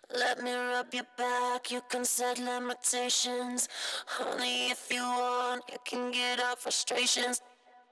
Let me rub your back, you can set limitations. Only if you want, you can get out frustrations.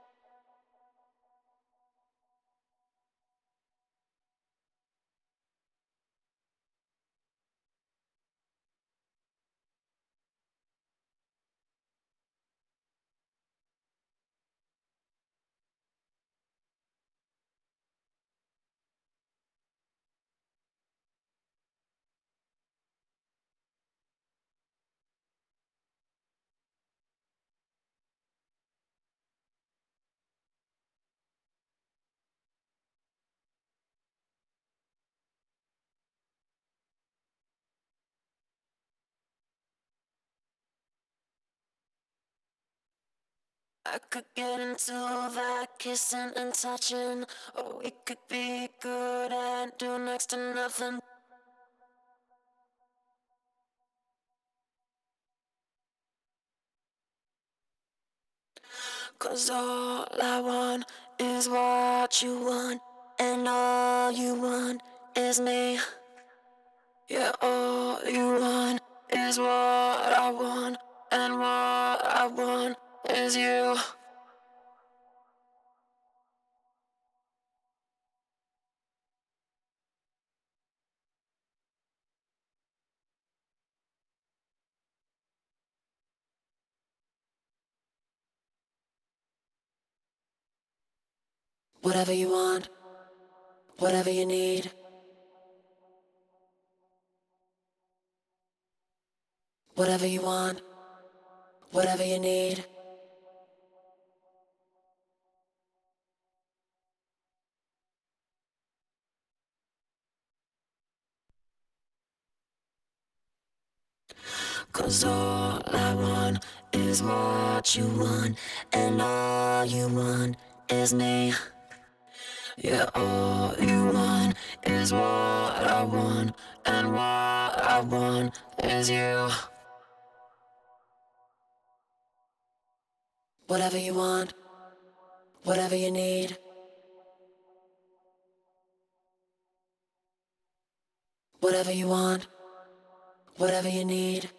I could get into that kissing and touching, or we could be good and do next to nothing. 'Cause all I want is what you want, and all you want is me. Yeah, all you want is what I want, and what I want is you. Whatever you want, whatever you need, whatever you want, whatever you need. 'Cause all I want is what you want, and all you want is me. Yeah, all you want is what I want, and what I want is you. Whatever you want, whatever you need, whatever you want, whatever you need.